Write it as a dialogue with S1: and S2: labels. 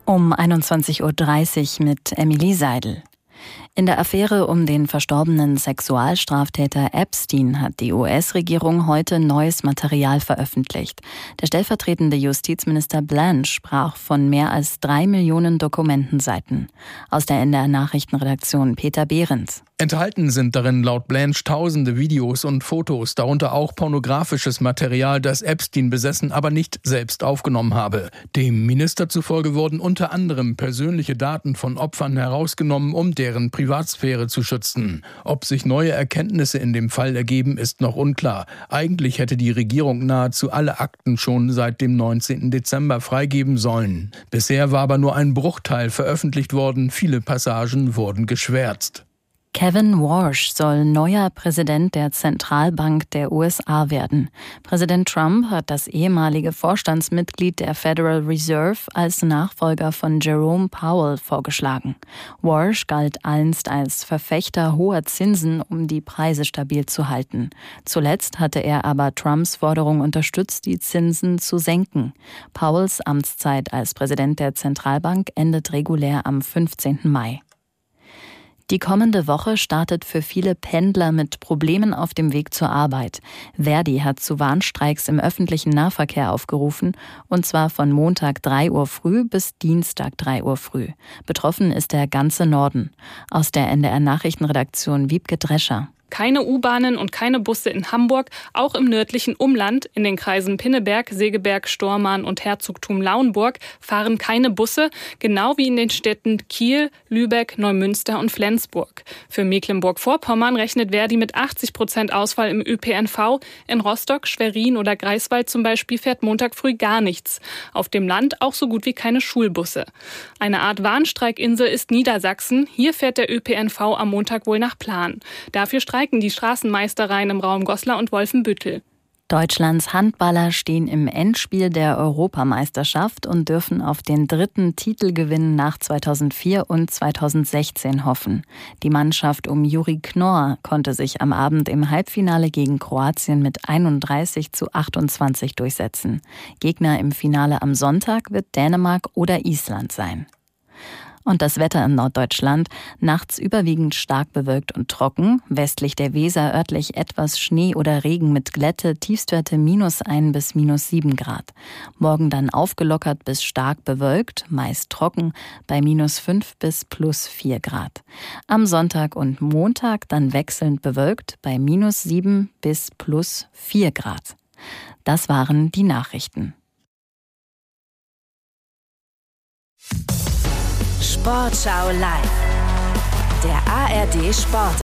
S1: Um 21:30 Uhr mit Emilie Seidel. In der Affäre um den verstorbenen Sexualstraftäter Epstein hat die US-Regierung heute neues Material veröffentlicht. Der stellvertretende Justizminister Blanche sprach von mehr als 3 Millionen Dokumentenseiten. Aus der NDR-Nachrichtenredaktion Peter Behrens.
S2: Enthalten sind darin laut Blanche tausende Videos und Fotos, darunter auch pornografisches Material, das Epstein besessen, aber nicht selbst aufgenommen habe. Dem Minister zufolge wurden unter anderem persönliche Daten von Opfern herausgenommen, um deren Privatsphäre zu schützen. Ob sich neue Erkenntnisse in dem Fall ergeben, ist noch unklar. Eigentlich hätte die Regierung nahezu alle Akten schon seit dem 19. Dezember freigeben sollen. Bisher war aber nur ein Bruchteil veröffentlicht worden, viele Passagen wurden geschwärzt.
S1: Kevin Warsh soll neuer Präsident der Zentralbank der USA werden. Präsident Trump hat das ehemalige Vorstandsmitglied der Federal Reserve als Nachfolger von Jerome Powell vorgeschlagen. Warsh galt einst als Verfechter hoher Zinsen, um die Preise stabil zu halten. Zuletzt hatte er aber Trumps Forderung unterstützt, die Zinsen zu senken. Powells Amtszeit als Präsident der Zentralbank endet regulär am 15. Mai. Die kommende Woche startet für viele Pendler mit Problemen auf dem Weg zur Arbeit. Verdi hat zu Warnstreiks im öffentlichen Nahverkehr aufgerufen, und zwar von Montag 3 Uhr früh bis Dienstag 3 Uhr früh. Betroffen ist der ganze Norden. Aus der NDR-Nachrichtenredaktion Wiebke Drescher.
S3: Keine U-Bahnen und keine Busse in Hamburg, auch im nördlichen Umland, in den Kreisen Pinneberg, Segeberg, Stormarn und Herzogtum Lauenburg, fahren keine Busse, genau wie in den Städten Kiel, Lübeck, Neumünster und Flensburg. Für Mecklenburg-Vorpommern rechnet Verdi mit 80% Ausfall im ÖPNV. In Rostock, Schwerin oder Greifswald zum Beispiel fährt Montag früh gar nichts. Auf dem Land auch so gut wie keine Schulbusse. Eine Art Warnstreikinsel ist Niedersachsen. Hier fährt der ÖPNV am Montag wohl nach Plan. Dafür streiken die Straßenmeistereien im Raum Goslar und Wolfenbüttel.
S1: Deutschlands Handballer stehen im Endspiel der Europameisterschaft und dürfen auf den 3. Titelgewinn nach 2004 und 2016 hoffen. Die Mannschaft um Juri Knorr konnte sich am Abend im Halbfinale gegen Kroatien mit 31:28 durchsetzen. Gegner im Finale am Sonntag wird Dänemark oder Island sein. Und das Wetter in Norddeutschland: nachts überwiegend stark bewölkt und trocken, westlich der Weser örtlich etwas Schnee oder Regen mit Glätte, Tiefstwerte -1 bis -7 Grad. Morgen dann aufgelockert bis stark bewölkt, meist trocken, bei -5 bis +4 Grad. Am Sonntag und Montag dann wechselnd bewölkt, bei -7 bis +4 Grad. Das waren die Nachrichten.
S4: Sportschau live. Der ARD Sport